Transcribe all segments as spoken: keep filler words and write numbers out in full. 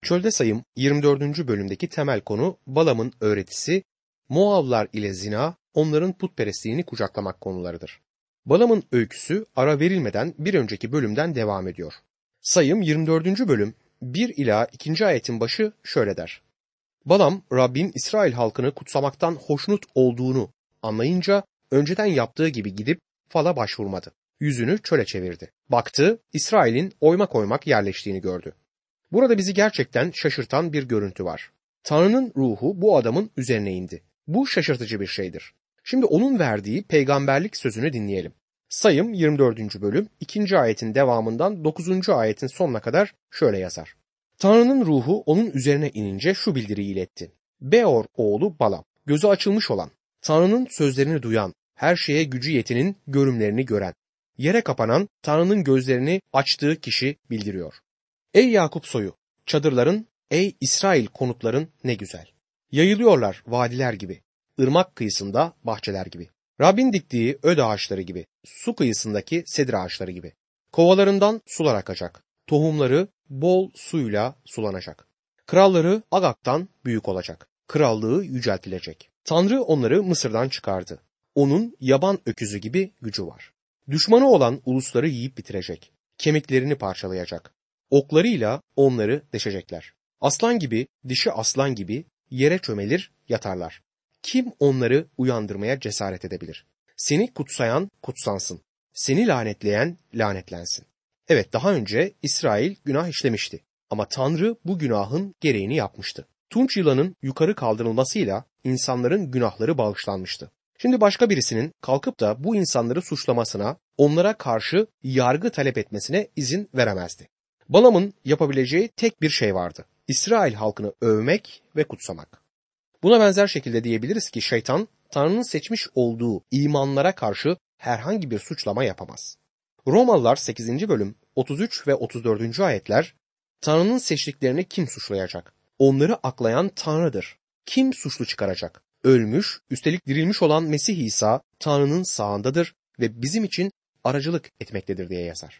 Çölde Sayım yirmi dördüncü bölümdeki temel konu Balam'ın öğretisi, Moavlar ile zina, onların putperestliğini kucaklamak konularıdır. Balam'ın öyküsü ara verilmeden bir önceki bölümden devam ediyor. Sayım yirmi dördüncü bölüm bir ila ikinci ayetin başı şöyle der. Balam, Rabbin İsrail halkını kutsamaktan hoşnut olduğunu anlayınca önceden yaptığı gibi gidip fala başvurmadı. Yüzünü çöle çevirdi. Baktı, İsrail'in oymak oymak yerleştiğini gördü. Burada bizi gerçekten şaşırtan bir görüntü var. Tanrı'nın ruhu bu adamın üzerine indi. Bu şaşırtıcı bir şeydir. Şimdi onun verdiği peygamberlik sözünü dinleyelim. Sayım yirmi dördüncü bölüm ikinci ayetin devamından dokuzuncu ayetin sonuna kadar şöyle yazar. Tanrı'nın ruhu onun üzerine inince şu bildiriyi iletti. Beor oğlu Balam, gözü açılmış olan, Tanrı'nın sözlerini duyan, her şeye gücü yetinin görümlerini gören, yere kapanan Tanrı'nın gözlerini açtığı kişi bildiriyor. Ey Yakup soyu, çadırların, ey İsrail konutların ne güzel. Yayılıyorlar vadiler gibi, ırmak kıyısında bahçeler gibi. Rabbin diktiği öd ağaçları gibi, su kıyısındaki sedir ağaçları gibi. Kovalarından sular akacak, tohumları bol suyla sulanacak. Kralları Agag'tan büyük olacak, krallığı yüceltilecek. Tanrı onları Mısır'dan çıkardı. Onun yaban öküzü gibi gücü var. Düşmanı olan ulusları yiyip bitirecek, kemiklerini parçalayacak. Oklarıyla onları deşecekler. Aslan gibi, dişi aslan gibi yere çömelir, yatarlar. Kim onları uyandırmaya cesaret edebilir? Seni kutsayan kutsansın. Seni lanetleyen lanetlensin. Evet, daha önce İsrail günah işlemişti. Ama Tanrı bu günahın gereğini yapmıştı. Tunç yılanın yukarı kaldırılmasıyla insanların günahları bağışlanmıştı. Şimdi başka birisinin kalkıp da bu insanları suçlamasına, onlara karşı yargı talep etmesine izin veremezdi. Balam'ın yapabileceği tek bir şey vardı. İsrail halkını övmek ve kutsamak. Buna benzer şekilde diyebiliriz ki şeytan, Tanrı'nın seçmiş olduğu imanlara karşı herhangi bir suçlama yapamaz. Romalılar sekizinci bölüm otuz üç ve otuz dördüncü ayetler, Tanrı'nın seçtiklerini kim suçlayacak? Onları aklayan Tanrı'dır. Kim suçlu çıkaracak? Ölmüş, üstelik dirilmiş olan Mesih İsa Tanrı'nın sağındadır ve bizim için aracılık etmektedir diye yazar.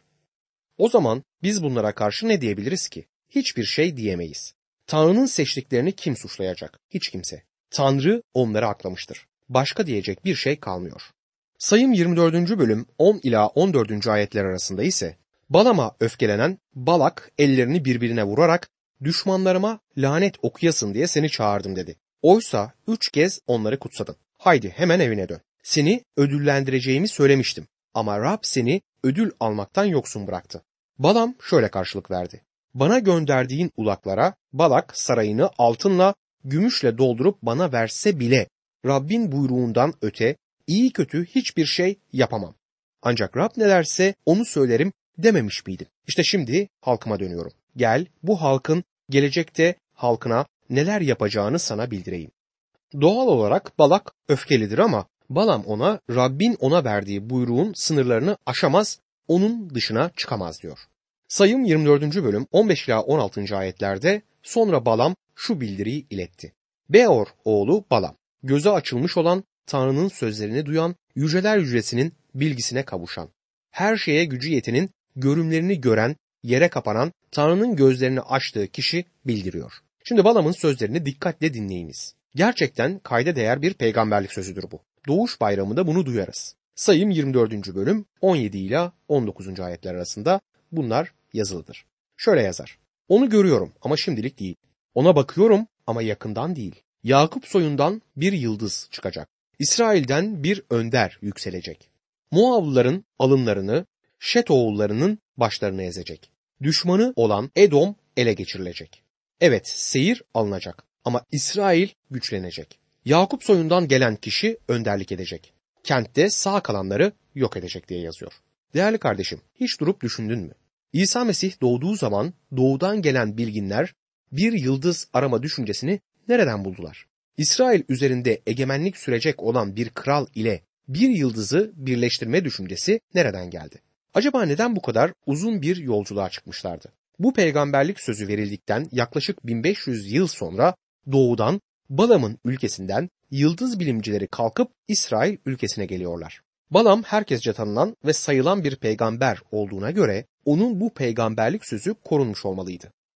O zaman biz bunlara karşı ne diyebiliriz ki? Hiçbir şey diyemeyiz. Tanrı'nın seçtiklerini kim suçlayacak? Hiç kimse. Tanrı onları aklamıştır. Başka diyecek bir şey kalmıyor. Sayım yirmi dördüncü bölüm on ila on dördüncü ayetler arasında ise Balam'a öfkelenen Balak ellerini birbirine vurarak düşmanlarıma lanet okuyasın diye seni çağırdım dedi. Oysa üç kez onları kutsadın. Haydi hemen evine dön. Seni ödüllendireceğimi söylemiştim. Ama Rab seni ödül almaktan yoksun bıraktı. Balam şöyle karşılık verdi. Bana gönderdiğin ulaklara Balak sarayını altınla, gümüşle doldurup bana verse bile Rabbin buyruğundan öte iyi kötü hiçbir şey yapamam. Ancak Rab ne derse onu söylerim dememiş miydim? İşte şimdi halkıma dönüyorum. Gel bu halkın gelecekte halkına neler yapacağını sana bildireyim. Doğal olarak Balak öfkelidir ama Balam ona Rabbin ona verdiği buyruğun sınırlarını aşamaz, onun dışına çıkamaz diyor. Sayım yirmi dördüncü bölüm on beş ila on altıncı ayetlerde sonra Balam şu bildiriyi iletti. Beor oğlu Balam, gözü açılmış olan, Tanrı'nın sözlerini duyan, yüceler yücesinin bilgisine kavuşan, her şeye gücü yetenin görümlerini gören, yere kapanan, Tanrı'nın gözlerini açtığı kişi bildiriyor. Şimdi Balam'ın sözlerini dikkatle dinleyiniz. Gerçekten kayda değer bir peygamberlik sözüdür bu. Doğuş bayramında bunu duyarız. Sayım yirmi dördüncü bölüm on yedi ila on dokuzuncu ayetler arasında bunlar yazılıdır. Şöyle yazar. Onu görüyorum ama şimdilik değil. Ona bakıyorum ama yakından değil. Yakup soyundan bir yıldız çıkacak. İsrail'den bir önder yükselecek. Moavlıların alınlarını, Şet oğullarının başlarını ezecek. Düşmanı olan Edom ele geçirilecek. Evet, Seyir alınacak ama İsrail güçlenecek. Yakup soyundan gelen kişi önderlik edecek. Kentte sağ kalanları yok edecek diye yazıyor. Değerli kardeşim, hiç durup düşündün mü? İsa Mesih doğduğu zaman doğudan gelen bilginler bir yıldız arama düşüncesini nereden buldular? İsrail üzerinde egemenlik sürecek olan bir kral ile bir yıldızı birleştirme düşüncesi nereden geldi? Acaba neden bu kadar uzun bir yolculuğa çıkmışlardı? Bu peygamberlik sözü verildikten yaklaşık bin beş yüz yıl sonra doğudan, Balam'ın ülkesinden yıldız bilimcileri kalkıp İsrail ülkesine geliyorlar. Balam herkesce tanınan ve sayılan bir peygamber olduğuna göre onun bu peygamberlik sözü korunmuş olmalıydı.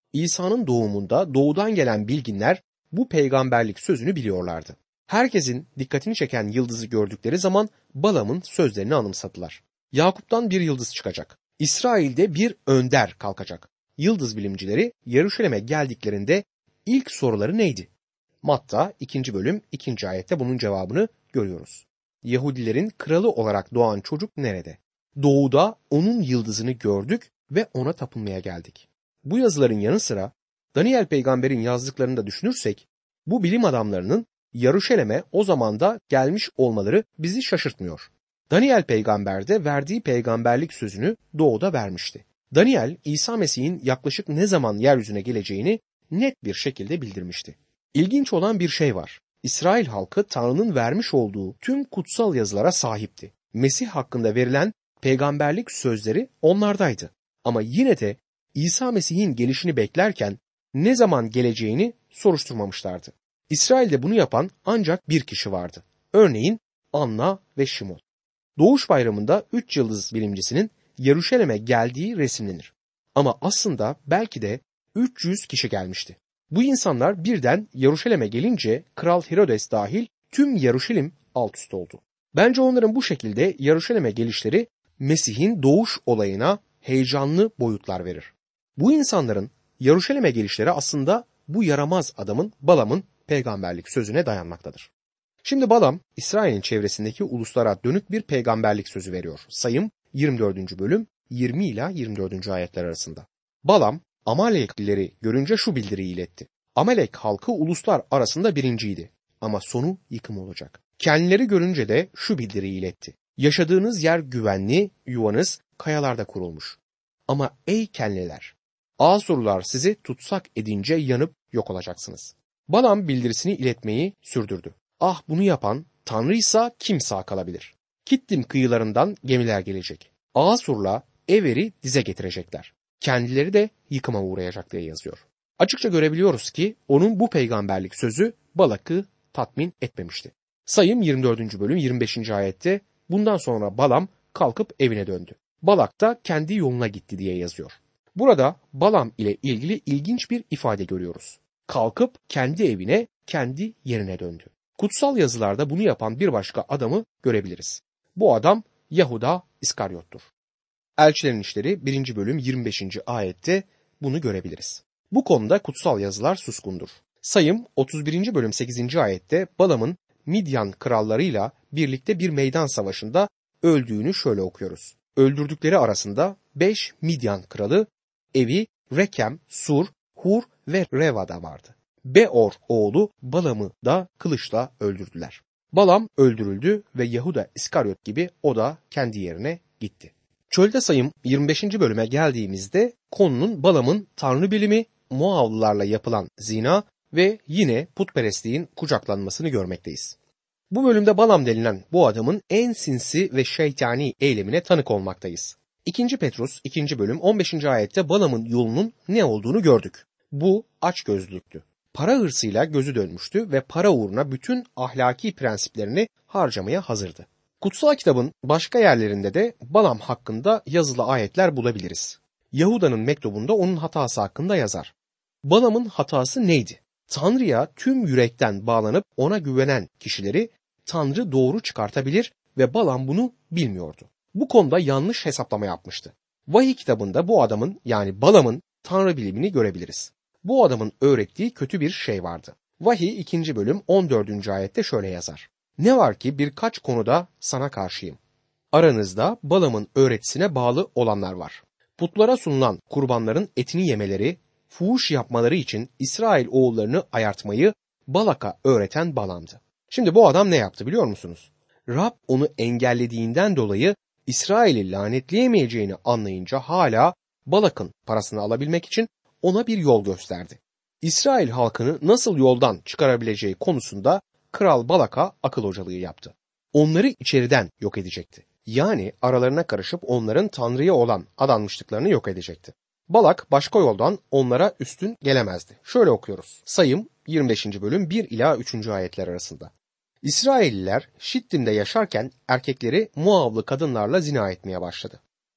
İsa'nın doğumunda doğudan gelen bilginler bu peygamberlik sözünü biliyorlardı. Herkesin dikkatini çeken yıldızı gördükleri zaman Balam'ın sözlerini anımsadılar. Yakup'tan bir yıldız çıkacak. İsrail'de bir önder kalkacak. Yıldız bilimcileri Yeruşalim'e geldiklerinde ilk soruları neydi? Matta ikinci bölüm ikinci ayette bunun cevabını görüyoruz. Yahudilerin kralı olarak doğan çocuk nerede? Doğuda onun yıldızını gördük ve ona tapınmaya geldik. Bu yazıların yanı sıra Daniel peygamberin yazdıklarını da düşünürsek bu bilim adamlarının Yeruşalim'e o zamanda gelmiş olmaları bizi şaşırtmıyor. Daniel peygamber de verdiği peygamberlik sözünü doğuda vermişti. Daniel, İsa Mesih'in yaklaşık ne zaman yeryüzüne geleceğini net bir şekilde bildirmişti. İlginç olan bir şey var. İsrail halkı Tanrı'nın vermiş olduğu tüm kutsal yazılara sahipti. Mesih hakkında verilen peygamberlik sözleri onlardaydı. Ama yine de İsa Mesih'in gelişini beklerken ne zaman geleceğini soruşturmamışlardı. İsrail'de bunu yapan ancak bir kişi vardı. Örneğin Anna ve Şimon. Doğuş Bayramı'nda üç yıldız bilimcisinin Yeruşalim'e geldiği resimlenir. Ama aslında belki de üç yüz kişi gelmişti. Bu insanlar birden Yeruşalim'e gelince Kral Herodes dahil tüm Yeruşalim alt üst oldu. Bence onların bu şekilde Yeruşalim'e gelişleri Mesih'in doğuş olayına heyecanlı boyutlar verir. Bu insanların Yeruşalim'e gelişleri aslında bu yaramaz adamın Balam'ın peygamberlik sözüne dayanmaktadır. Şimdi Balam, İsrail'in çevresindeki uluslara dönük bir peygamberlik sözü veriyor. Sayım yirmi dördüncü bölüm yirmi ila yirmi dördüncü ayetler arasında. Balam, Amaleklileri görünce şu bildiriyi iletti. Amalek halkı uluslar arasında birinciydi ama sonu yıkım olacak. Kendileri görünce de şu bildiriyi iletti. Yaşadığınız yer güvenli, yuvanız kayalarda kurulmuş. Ama ey Kenliler, Asurlular sizi tutsak edince yanıp yok olacaksınız. Balam bildirisini iletmeyi sürdürdü. Ah bunu yapan Tanrıysa kim sağ kalabilir? Kittim kıyılarından gemiler gelecek. Asur'la Ever'i dize getirecekler. Kendileri de yıkıma uğrayacak diye yazıyor. Açıkça görebiliyoruz ki onun bu peygamberlik sözü Balak'ı tatmin etmemişti. Sayım yirmi dördüncü bölüm yirmi beşinci ayette bundan sonra Balam kalkıp evine döndü. Balak da kendi yoluna gitti diye yazıyor. Burada Balam ile ilgili ilginç bir ifade görüyoruz. Kalkıp kendi evine, kendi yerine döndü. Kutsal yazılarda bunu yapan bir başka adamı görebiliriz. Bu adam Yahuda İskaryot'tur. Elçilerin İşleri birinci bölüm yirmi beşinci ayette bunu görebiliriz. Bu konuda kutsal yazılar suskundur. Sayım otuz birinci bölüm sekizinci ayette Balam'ın Midyan krallarıyla birlikte bir meydan savaşında öldüğünü şöyle okuyoruz. Öldürdükleri arasında beş Midyan kralı Evi, Rekem, Sur, Hur ve Reva'da vardı. Beor oğlu Balam'ı da kılıçla öldürdüler. Balam öldürüldü ve Yahuda İskaryot gibi o da kendi yerine gitti. Çölde Sayım yirmi beşinci bölüme geldiğimizde konunun Balam'ın tanrı bilimi, Moavlılarla yapılan zina ve yine putperestliğin kucaklanmasını görmekteyiz. Bu bölümde Balam denilen bu adamın en sinsi ve şeytani eylemine tanık olmaktayız. ikinci Petrus ikinci bölüm on beşinci ayette Balam'ın yolunun ne olduğunu gördük. Bu açgözlülüktü. Para hırsıyla gözü dönmüştü ve para uğruna bütün ahlaki prensiplerini harcamaya hazırdı. Kutsal kitabın başka yerlerinde de Balam hakkında yazılı ayetler bulabiliriz. Yahuda'nın mektubunda onun hatası hakkında yazar. Balam'ın hatası neydi? Tanrı'ya tüm yürekten bağlanıp ona güvenen kişileri Tanrı doğru çıkartabilir ve Balam bunu bilmiyordu. Bu konuda yanlış hesaplama yapmıştı. Vahiy kitabında bu adamın yani Balam'ın Tanrı bilimini görebiliriz. Bu adamın öğrettiği kötü bir şey vardı. Vahiy ikinci bölüm on dördüncü ayette şöyle yazar. Ne var ki birkaç konuda sana karşıyım. Aranızda Balam'ın öğretisine bağlı olanlar var. Putlara sunulan kurbanların etini yemeleri, fuhuş yapmaları için İsrail oğullarını ayartmayı Balak'a öğreten Balam'dı. Şimdi bu adam ne yaptı biliyor musunuz? Rab onu engellediğinden dolayı İsrail'i lanetleyemeyeceğini anlayınca hala Balak'ın parasını alabilmek için ona bir yol gösterdi. İsrail halkını nasıl yoldan çıkarabileceği konusunda Kral Balak'a akıl hocalığı yaptı. Onları içeriden yok edecekti. Yani aralarına karışıp onların Tanrı'ya olan adanmışlıklarını yok edecekti. Balak başka yoldan onlara üstün gelemezdi. Şöyle okuyoruz. Sayım yirmi beşinci bölüm bir ila üçüncü ayetler arasında. İsrailliler Şittim'de yaşarken erkekleri Moavlı kadınlarla zina etmeye başladı.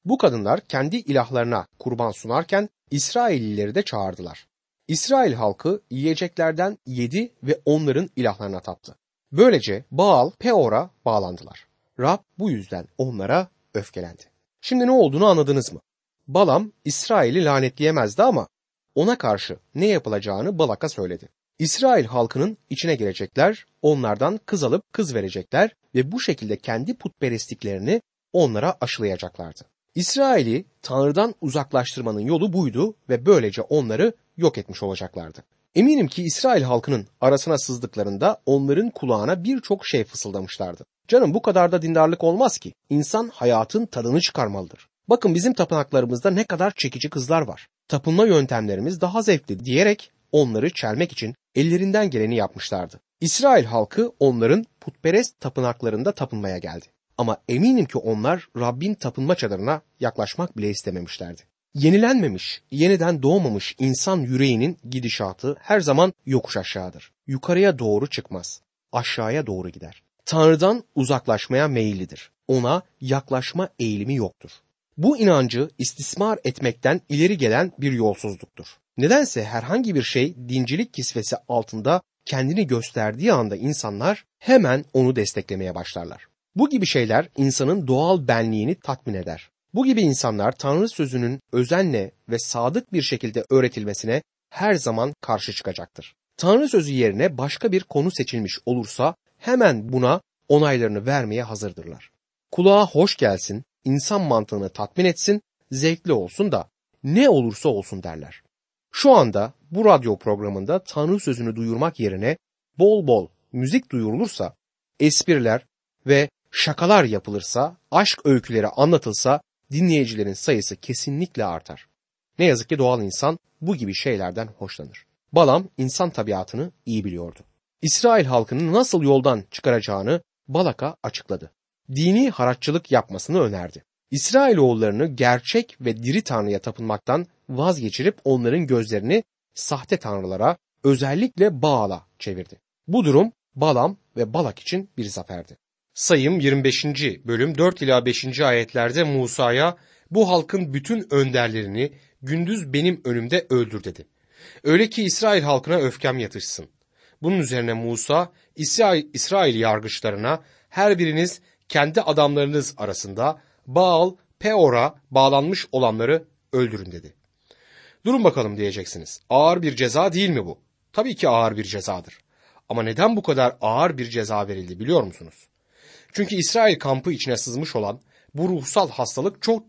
Bu kadınlar kendi ilahlarına kurban sunarken İsraillileri de çağırdılar. İsrail halkı yiyeceklerden yedi ve onların ilahlarına taptı. Böylece Baal Peor'a bağlandılar. Rab bu yüzden onlara öfkelendi. Şimdi ne olduğunu anladınız mı? Balam İsrail'i lanetleyemezdi ama ona karşı ne yapılacağını Balak'a söyledi. İsrail halkının içine girecekler, onlardan kız alıp kız verecekler ve bu şekilde kendi putperestliklerini onlara aşılayacaklardı. İsrail'i Tanrı'dan uzaklaştırmanın yolu buydu ve böylece onları yok etmiş olacaklardı. Eminim ki İsrail halkının arasına sızdıklarında onların kulağına birçok şey fısıldamışlardı. Canım bu kadar da dindarlık olmaz ki. İnsan hayatın tadını çıkarmalıdır. Bakın bizim tapınaklarımızda ne kadar çekici kızlar var. Tapınma yöntemlerimiz daha zevkli diyerek onları çelmek için ellerinden geleni yapmışlardı. İsrail halkı onların putperest tapınaklarında tapınmaya geldi. Ama eminim ki onlar Rabbin tapınma çadırına yaklaşmak bile istememişlerdi. Yenilenmemiş, yeniden doğmamış insan yüreğinin gidişatı her zaman yokuş aşağıdır. Yukarıya doğru çıkmaz, aşağıya doğru gider. Tanrı'dan uzaklaşmaya meyillidir. Ona yaklaşma eğilimi yoktur. Bu inancı istismar etmekten ileri gelen bir yolsuzluktur. Nedense herhangi bir şey dincilik kisvesi altında kendini gösterdiği anda insanlar hemen onu desteklemeye başlarlar. Bu gibi şeyler insanın doğal benliğini tatmin eder. Bu gibi insanlar Tanrı sözünün özenle ve sadık bir şekilde öğretilmesine her zaman karşı çıkacaktır. Tanrı sözü yerine başka bir konu seçilmiş olursa hemen buna onaylarını vermeye hazırdırlar. Kulağa hoş gelsin, insan mantığını tatmin etsin, zevkli olsun da ne olursa olsun derler. Şu anda bu radyo programında Tanrı sözünü duyurmak yerine bol bol müzik duyurulursa, espriler ve şakalar yapılırsa, aşk öyküleri anlatılsa dinleyicilerin sayısı kesinlikle artar. Ne yazık ki doğal insan bu gibi şeylerden hoşlanır. Balam insan tabiatını iyi biliyordu. İsrail halkını nasıl yoldan çıkaracağını Balak'a açıkladı. Dini haraççılık yapmasını önerdi. İsrailoğullarını gerçek ve diri Tanrı'ya tapınmaktan vazgeçirip onların gözlerini sahte tanrılara, özellikle Baal'a çevirdi. Bu durum Balam ve Balak için bir zaferdi. Sayım yirmi beşinci bölüm dört ila beşinci ayetlerde Musa'ya bu halkın bütün önderlerini gündüz benim önümde öldür dedi. Öyle ki İsrail halkına öfkem yatışsın. Bunun üzerine Musa İsrail, İsrail yargıçlarına her biriniz kendi adamlarınız arasında Baal Peor'a bağlanmış olanları öldürün dedi. Durun bakalım diyeceksiniz. Ağır bir ceza değil mi bu? Tabii ki ağır bir cezadır. Ama neden bu kadar ağır bir ceza verildi biliyor musunuz? Çünkü İsrail kampı içine sızmış olan bu ruhsal hastalık çok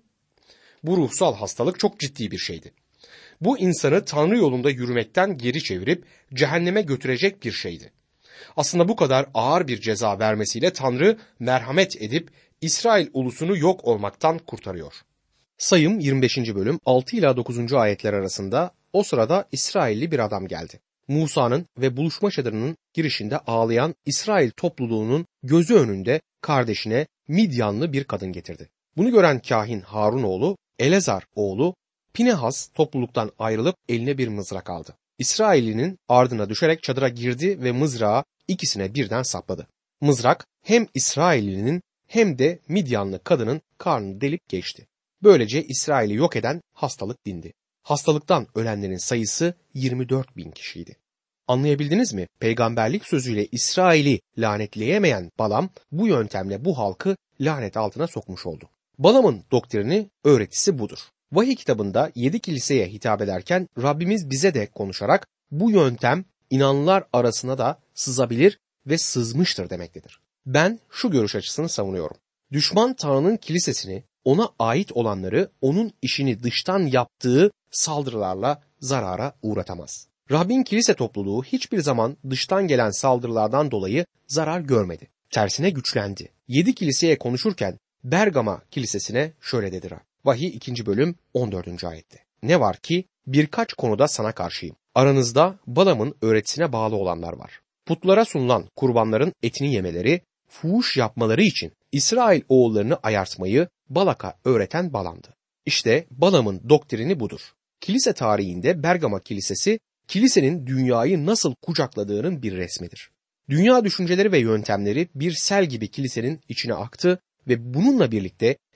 bu ruhsal hastalık çok ciddi bir şeydi. Bu insanı Tanrı yolunda yürümekten geri çevirip cehenneme götürecek bir şeydi. Aslında bu kadar ağır bir ceza vermesiyle Tanrı merhamet edip İsrail ulusunu yok olmaktan kurtarıyor. Sayım yirmi beşinci bölüm altı ila dokuzuncu ayetler arasında o sırada İsrailli bir adam geldi. Musa'nın ve buluşma çadırının girişinde ağlayan İsrail topluluğunun gözü önünde kardeşine Midyanlı bir kadın getirdi. Bunu gören kahin Harun oğlu Elezar oğlu Pinehas topluluktan ayrılıp eline bir mızrak aldı. İsraillinin ardına düşerek çadıra girdi ve mızrağı ikisine birden sapladı. Mızrak hem İsraillinin hem de Midyanlı kadının karnını delip geçti. Böylece İsrail'i yok eden hastalık dindi. Hastalıktan ölenlerin sayısı yirmi dört bin kişiydi. Anlayabildiniz mi? Peygamberlik sözüyle İsrail'i lanetleyemeyen Balam bu yöntemle bu halkı lanet altına sokmuş oldu. Balam'ın doktrini, öğretisi budur. Vahiy kitabında yedi kiliseye hitap ederken Rabbimiz bize de konuşarak bu yöntem inanlılar arasına da sızabilir ve sızmıştır demektedir. Ben şu görüş açısını savunuyorum. Düşman Tanrı'nın kilisesini, ona ait olanları onun işini dıştan yaptığı saldırılarla zarara uğratamaz. Rabbin kilise topluluğu hiçbir zaman dıştan gelen saldırılardan dolayı zarar görmedi. Tersine güçlendi. Yedi kiliseye konuşurken Bergama kilisesine şöyle dedi Rab. Vahiy ikinci bölüm on dördüncü ayette. Ne var ki birkaç konuda sana karşıyım. Aranızda Balam'ın öğretisine bağlı olanlar var. Putlara sunulan kurbanların etini yemeleri, fuhuş yapmaları için İsrail oğullarını ayartmayı Balak'a öğreten Balam'dı. İşte Balam'ın doktrini budur. Kilise tarihinde Bergama kilisesi, kilisenin dünyayı nasıl kucakladığının bir resmidir. Dünya düşünceleri ve yöntemleri bir sel gibi kilisenin içine aktı ve bununla birlikte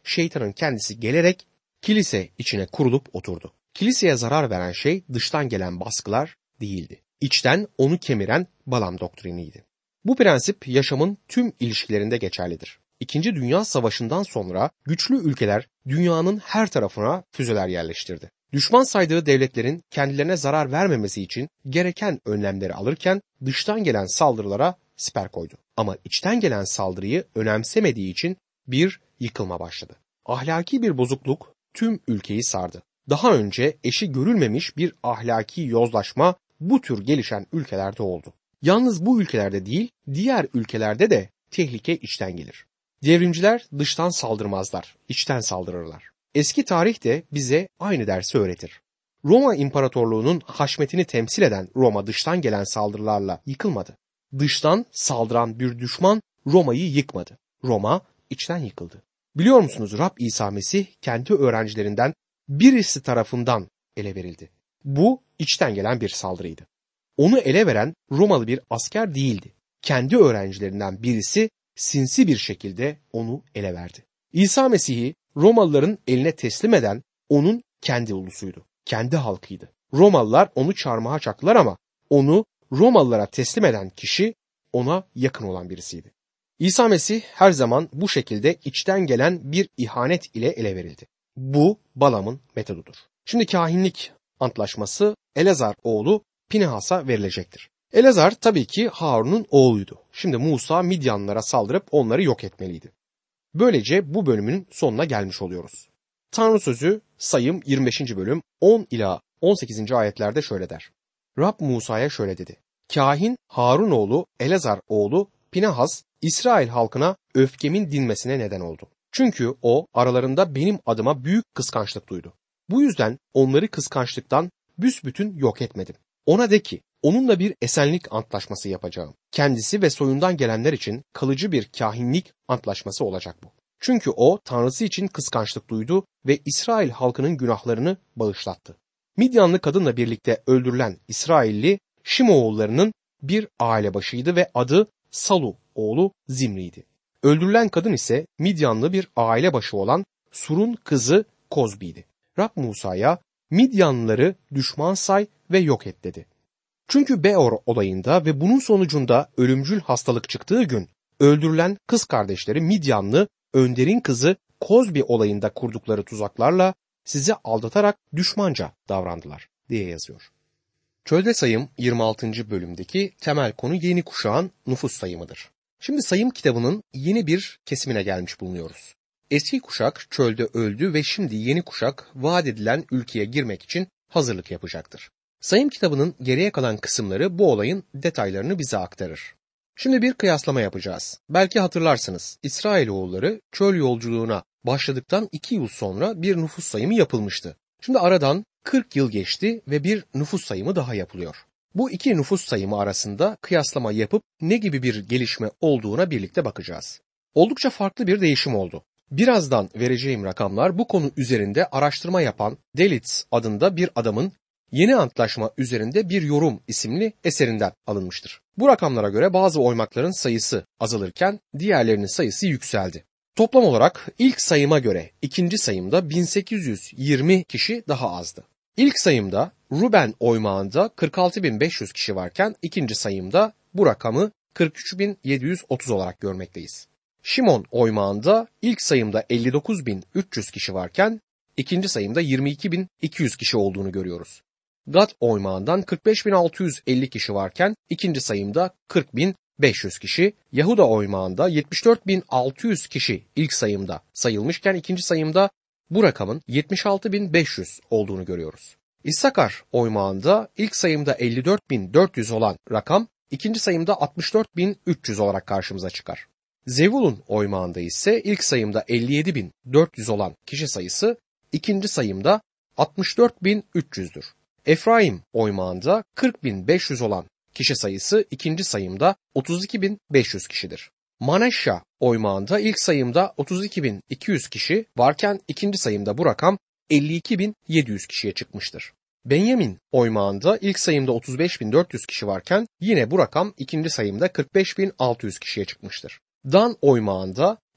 şeytanın kendisi gelerek kilise içine kurulup oturdu. Kiliseye zarar veren şey dıştan gelen baskılar değildi. İçten onu kemiren Balam doktriniydi. Bu prensip yaşamın tüm ilişkilerinde geçerlidir. İkinci Dünya Savaşı'ndan sonra güçlü ülkeler dünyanın her tarafına füzeler yerleştirdi. Düşman saydığı devletlerin kendilerine zarar vermemesi için gereken önlemleri alırken dıştan gelen saldırılara siper koydu. Ama içten gelen saldırıyı önemsemediği için bir yıkılma başladı. Ahlaki bir bozukluk tüm ülkeyi sardı. Daha önce eşi görülmemiş bir ahlaki yozlaşma bu tür gelişen ülkelerde oldu. Yalnız bu ülkelerde değil, diğer ülkelerde de tehlike içten gelir. Devrimciler dıştan saldırmazlar, içten saldırırlar. Eski tarih de bize aynı dersi öğretir. Roma İmparatorluğu'nun haşmetini temsil eden Roma dıştan gelen saldırılarla yıkılmadı. Dıştan saldıran bir düşman Roma'yı yıkmadı. Roma içten yıkıldı. Biliyor musunuz, Rab İsa Mesih kendi öğrencilerinden birisi tarafından ele verildi. Bu içten gelen bir saldırıydı. Onu ele veren Romalı bir asker değildi. Kendi öğrencilerinden birisi sinsi bir şekilde onu ele verdi. İsa Mesih'i Romalıların eline teslim eden onun kendi ulusuydu, kendi halkıydı. Romalılar onu çarmıha çaktılar ama onu Romalılara teslim eden kişi ona yakın olan birisiydi. İsa Mesih her zaman bu şekilde içten gelen bir ihanet ile ele verildi. Bu Balam'ın metodudur. Şimdi kahinlik antlaşması Eleazar oğlu Pinehas'a verilecektir. Eleazar tabii ki Harun'un oğluydu. Şimdi Musa Midyanlılara saldırıp onları yok etmeliydi. Böylece bu bölümün sonuna gelmiş oluyoruz. Tanrı sözü Sayım yirmi beşinci bölüm on ila on sekizinci ayetlerde şöyle der. Rab Musa'ya şöyle dedi. Kahin Harun oğlu Eleazar oğlu Pinehas İsrail halkına öfkemin dinmesine neden oldu. Çünkü o aralarında benim adıma büyük kıskançlık duydu. Bu yüzden onları kıskançlıktan büsbütün yok etmedim. Ona de ki onunla bir esenlik antlaşması yapacağım. Kendisi ve soyundan gelenler için kalıcı bir kahinlik antlaşması olacak bu. Çünkü o Tanrısı için kıskançlık duydu ve İsrail halkının günahlarını bağışlattı. Midyanlı kadınla birlikte öldürülen İsrailli Şimoğullarının bir aile başıydı ve adı Salu oğlu Zimri'ydi. Öldürülen kadın ise Midyanlı bir aile başı olan Sur'un kızı Kozbi'ydi. Rab Musa'ya Midyanlıları düşman say ve yok et dedi. Çünkü Beor olayında ve bunun sonucunda ölümcül hastalık çıktığı gün öldürülen kız kardeşleri Midyanlı Önder'in kızı Kozbi olayında kurdukları tuzaklarla sizi aldatarak düşmanca davrandılar diye yazıyor. Çölde Sayım yirmi altıncı bölümdeki temel konu yeni kuşağın nüfus sayımıdır. Şimdi sayım kitabının yeni bir kesimine gelmiş bulunuyoruz. Eski kuşak çölde öldü ve şimdi yeni kuşak vaat edilen ülkeye girmek için hazırlık yapacaktır. Sayım kitabının geriye kalan kısımları bu olayın detaylarını bize aktarır. Şimdi bir kıyaslama yapacağız. Belki hatırlarsınız, İsrailoğulları çöl yolculuğuna başladıktan iki yıl sonra bir nüfus sayımı yapılmıştı. Şimdi aradan kırk yıl geçti ve bir nüfus sayımı daha yapılıyor. Bu iki nüfus sayımı arasında kıyaslama yapıp ne gibi bir gelişme olduğuna birlikte bakacağız. Oldukça farklı bir değişim oldu. Birazdan vereceğim rakamlar bu konu üzerinde araştırma yapan Delitz adında bir adamın Yeni Antlaşma üzerinde bir yorum isimli eserinden alınmıştır. Bu rakamlara göre bazı oymakların sayısı azalırken diğerlerinin sayısı yükseldi. Toplam olarak ilk sayıma göre ikinci sayımda bin sekiz yüz yirmi kişi daha azdı. İlk sayımda Ruben oymağında kırk altı bin beş yüz kişi varken ikinci sayımda bu rakamı kırk üç bin yedi yüz otuz olarak görmekteyiz. Şimon oymağında ilk sayımda elli dokuz bin üç yüz kişi varken ikinci sayımda yirmi iki bin iki yüz kişi olduğunu görüyoruz. Gad oymağından kırk beş bin altı yüz elli kişi varken ikinci sayımda kırk bin beş yüz kişi, Yahuda oymağında yetmiş dört bin altı yüz kişi ilk sayımda sayılmışken ikinci sayımda bu rakamın yetmiş altı bin beş yüz olduğunu görüyoruz. İssakar oymağında ilk sayımda elli dört bin dört yüz olan rakam ikinci sayımda altmış dört bin üç yüz olarak karşımıza çıkar. Zevulun oymağında ise ilk sayımda elli yedi bin dört yüz olan kişi sayısı ikinci sayımda altmış dört bin üç yüzdür. Efraim oymağında kırk bin beş yüz olan kişi sayısı ikinci sayımda otuz iki bin beş yüz kişidir. Maneşya oymağında ilk sayımda otuz iki bin iki yüz kişi varken ikinci sayımda bu rakam elli iki bin yedi yüz kişiye çıkmıştır. Benyamin oymağında ilk sayımda otuz beş bin dört yüz kişi varken yine bu rakam ikinci sayımda kırk beş bin altı yüz kişiye çıkmıştır. Dan oymağında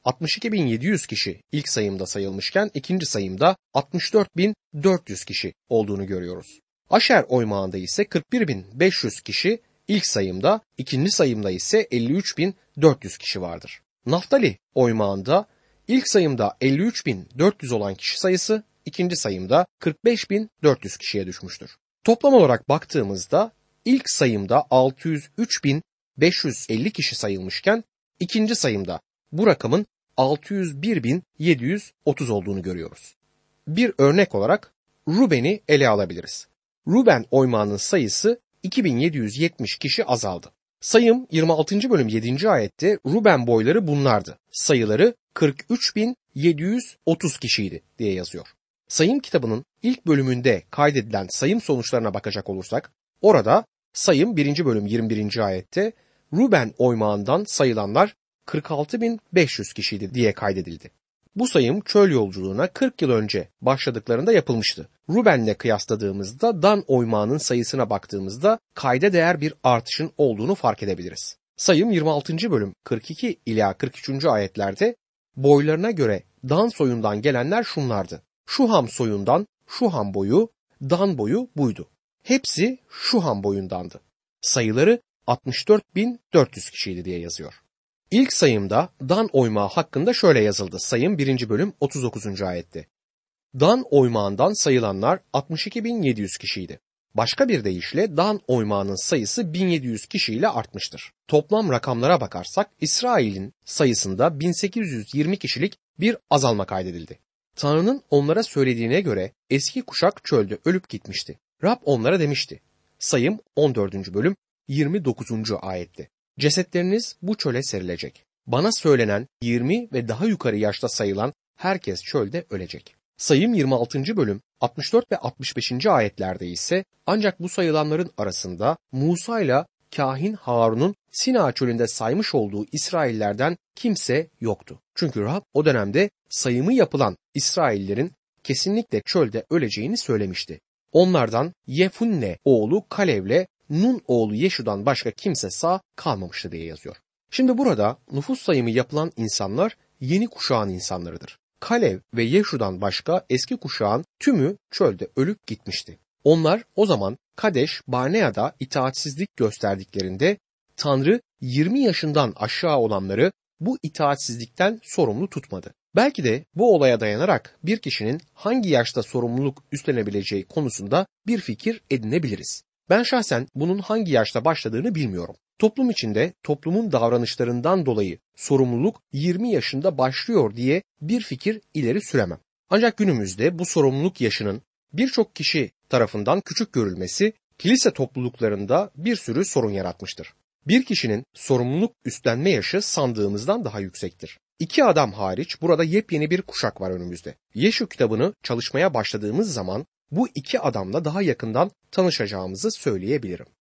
altmış iki bin yedi yüz kişi ilk sayımda sayılmışken ikinci sayımda altmış dört bin dört yüz kişi olduğunu görüyoruz. Aşer oymağında ise kırk bir bin beş yüz kişi ilk sayımda, ikinci sayımda ise elli üç bin dört yüz kişi vardır. Naftali oymağında ilk sayımda elli üç bin dört yüz olan kişi sayısı ikinci sayımda kırk beş bin dört yüz kişiye düşmüştür. Toplam olarak baktığımızda ilk sayımda altı yüz üç bin beş yüz elli kişi sayılmışken ikinci sayımda bu rakamın altı yüz bir bin yedi yüz otuz olduğunu görüyoruz. Bir örnek olarak Ruben'i ele alabiliriz. Ruben oymağının sayısı iki bin yedi yüz yetmiş kişi azaldı. Sayım yirmi altıncı bölüm yedinci ayette Ruben boyları bunlardı. Sayıları kırk üç bin yedi yüz otuz kişiydi diye yazıyor. Sayım kitabının ilk bölümünde kaydedilen sayım sonuçlarına bakacak olursak, orada sayım birinci bölüm yirmi birinci ayette Ruben oymağından sayılanlar kırk altı bin beş yüz kişiydi diye kaydedildi. Bu sayım çöl yolculuğuna kırk yıl önce başladıklarında yapılmıştı. Ruben'le kıyasladığımızda Dan oymağının sayısına baktığımızda kayda değer bir artışın olduğunu fark edebiliriz. Sayım yirmi altıncı bölüm kırk iki ila kırk üçüncü ayetlerde boylarına göre Dan soyundan gelenler şunlardı. Şuham soyundan Şuham boyu, Dan boyu buydu. Hepsi Şuham boyundandı. Sayıları altmış dört bin dört yüz kişiydi diye yazıyor. İlk sayımda Dan oymağı hakkında şöyle yazıldı. Sayım birinci bölüm otuz dokuzuncu ayette. Dan oymağından sayılanlar altmış iki bin yedi yüz kişiydi. Başka bir deyişle Dan oymağının sayısı bin yedi yüz kişiyle artmıştır. Toplam rakamlara bakarsak İsrail'in sayısında bin sekiz yüz yirmi kişilik bir azalma kaydedildi. Tanrı'nın onlara söylediğine göre eski kuşak çölde ölüp gitmişti. Rab onlara demişti. Sayım on dördüncü bölüm yirmi dokuzuncu ayette. Cesetleriniz bu çöle serilecek. Bana söylenen yirmi ve daha yukarı yaşta sayılan herkes çölde ölecek. Sayım yirmi altıncı bölüm altmış dört ve altmış beşinci ayetlerde ise ancak bu sayılanların arasında Musa ile kahin Harun'un Sina çölünde saymış olduğu İsraillerden kimse yoktu. Çünkü Rab o dönemde sayımı yapılan İsraillerin kesinlikle çölde öleceğini söylemişti. Onlardan Yefunne oğlu Kalev'le Nun oğlu Yeşu'dan başka kimse sağ kalmamıştı diye yazıyor. Şimdi burada nüfus sayımı yapılan insanlar yeni kuşağın insanlarıdır. Kalev ve Yeşu'dan başka eski kuşağın tümü çölde ölüp gitmişti. Onlar o zaman Kadeş Barnea'da itaatsizlik gösterdiklerinde Tanrı yirmi yaşından aşağı olanları bu itaatsizlikten sorumlu tutmadı. Belki de bu olaya dayanarak bir kişinin hangi yaşta sorumluluk üstlenebileceği konusunda bir fikir edinebiliriz. Ben şahsen bunun hangi yaşta başladığını bilmiyorum. Toplum içinde toplumun davranışlarından dolayı sorumluluk yirmi yaşında başlıyor diye bir fikir ileri süremem. Ancak günümüzde bu sorumluluk yaşının birçok kişi tarafından küçük görülmesi kilise topluluklarında bir sürü sorun yaratmıştır. Bir kişinin sorumluluk üstlenme yaşı sandığımızdan daha yüksektir. İki adam hariç burada yepyeni bir kuşak var önümüzde. Yeşu kitabını çalışmaya başladığımız zaman bu iki adamla daha yakından tanışacağımızı söyleyebilirim.